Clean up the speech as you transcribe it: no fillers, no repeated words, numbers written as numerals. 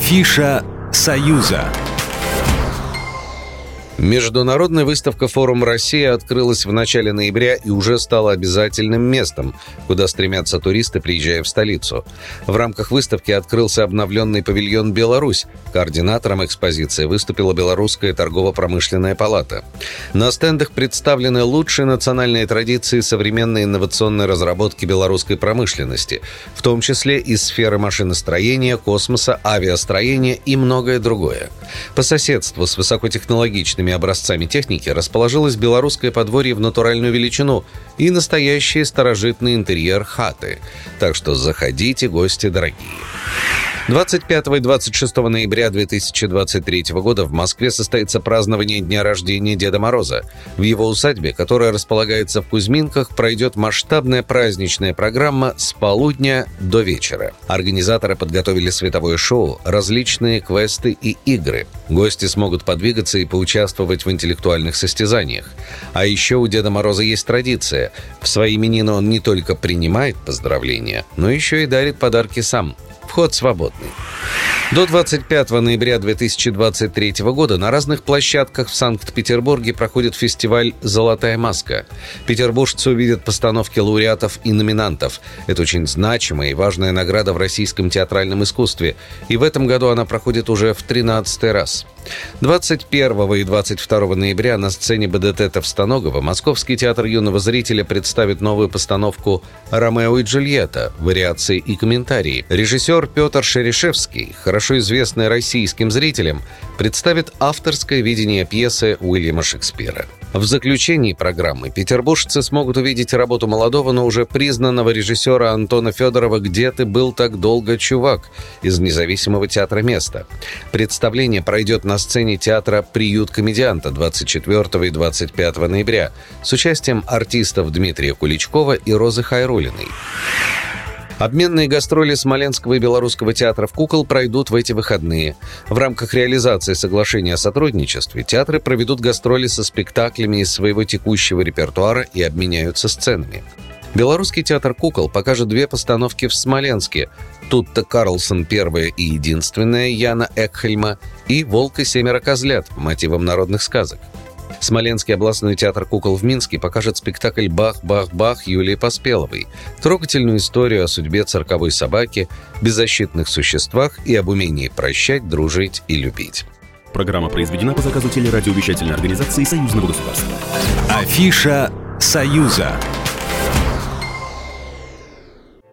Афиша «Союза». Международная выставка «Форум Россия» открылась в начале ноября и уже стала обязательным местом, куда стремятся туристы, приезжая в столицу. В рамках выставки открылся обновленный павильон «Беларусь». Координатором экспозиции выступила Белорусская торгово-промышленная палата. На стендах представлены лучшие национальные традиции современной инновационной разработки белорусской промышленности, в том числе из сферы машиностроения, космоса, авиастроения и многое другое. По соседству с высокотехнологичными образцами техники расположилось белорусское подворье в натуральную величину и настоящий старожитный интерьер хаты. Так что заходите, гости дорогие. 25 и 26 ноября 2023 года в Москве состоится празднование дня рождения Деда Мороза. В его усадьбе, которая располагается в Кузьминках, пройдет масштабная праздничная программа с полудня до вечера. Организаторы подготовили световое шоу, различные квесты и игры. Гости смогут подвигаться и поучаствовать в интеллектуальных состязаниях. А еще у Деда Мороза есть традиция. В свои именины он не только принимает поздравления, но еще и дарит подарки сам. Вход свободный. До 25 ноября 2023 года на разных площадках в Санкт-Петербурге проходит фестиваль «Золотая маска». Петербуржцы увидят постановки лауреатов и номинантов. Это очень значимая и важная награда в российском театральном искусстве. И в этом году она проходит уже в 13-й раз. 21 и 22 ноября на сцене БДТ Товстоногова Московский театр юного зрителя представит новую постановку «Ромео и Джульетта. Вариации и комментарии». Режиссер Петр Шерешевский, хорошо известный российским зрителям, представит авторское видение пьесы Уильяма Шекспира. В заключении программы петербуржцы смогут увидеть работу молодого, но уже признанного режиссера Антона Федорова «Где ты был так долго, чувак?» из независимого театра «Место». Представление пройдет на сцене театра «Приют комедианта» 24 и 25 ноября с участием артистов Дмитрия Куличкова и Розы Хайруллиной. Обменные гастроли Смоленского и Белорусского театров кукол пройдут в эти выходные. В рамках реализации соглашения о сотрудничестве театры проведут гастроли со спектаклями из своего текущего репертуара и обменяются сценами. Белорусский театр кукол покажет 2 постановки в Смоленске. «Тутта Карлсон. Первая и единственная» Яна Экхельма и «Волк и 7 козлят» по мотивам народных сказок. Смоленский областной театр кукол в Минске покажет спектакль «Бах-бах-бах» Юлии Поспеловой, трогательную историю о судьбе цирковой собаки, беззащитных существах и об умении прощать, дружить и любить. Программа произведена по заказу телерадиовещательной организации Союзного государства. Афиша «Союза».